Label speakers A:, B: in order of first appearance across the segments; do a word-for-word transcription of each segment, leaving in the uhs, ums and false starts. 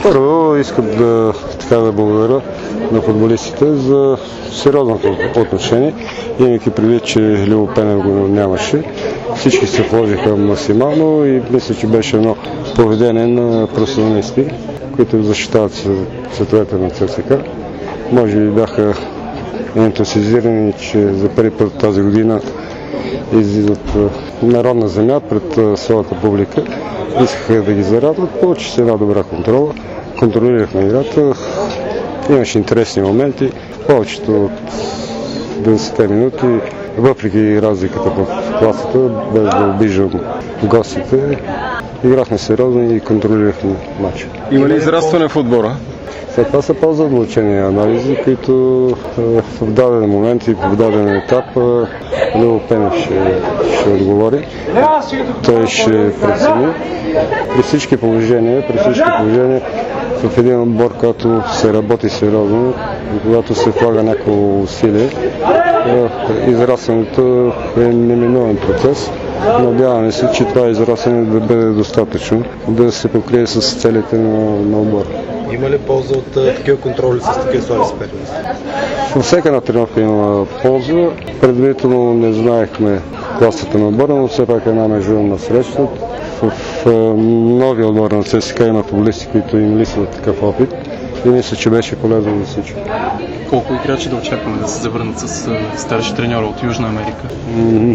A: Първо искам да, така да благодаря на футболистите за сериозното отношение, имайки предвид, че Любо Пенев го нямаше. Всички се вложиха максимално и мисля, че беше едно поведение на професионалисти, които защитават цветовете на ЦСКА. Може би бяха ентусизирани, че за първи път тази година излизат народна земя пред своята публика. Искаха да ги зарадват, получи се една добра контрола. Контролирахме играта, имаше интересни моменти. Повечето от деветдесетте минути, въпреки разликата в класата, без да обиждам гостите, играхме сериозно и контролирахме матча.
B: Има ли израстване в отбора?
A: След това са по-задълбочени анализи, които в даден момент и в даден етап Любо Пенев ще, ще отговори. Той ще прецени. При всички положения, при всички положения в един отбор, който се работи сериозно, когато се влага някакво усилие, израстването е неминуем процес. Надяваме се, че това израстване да бъде достатъчно, да се покрие с целите на, на отбора.
C: Има ли полза от uh, такива контроли с такива слаби съперници?
A: Във всяка една тренировка има полза. Предварително не знаехме класата на отбора, но все пак една международна среща. В, в новия отбор на ЦСКА има футболисти, които им липсват такъв опит и мисля, че беше полезно за всички.
D: Колко играчи да очакваме да се завърнат с старши треньора от Южна Америка?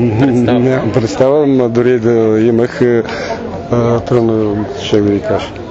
A: Нямам представа, но дори да имах, трудно ще ви кажа.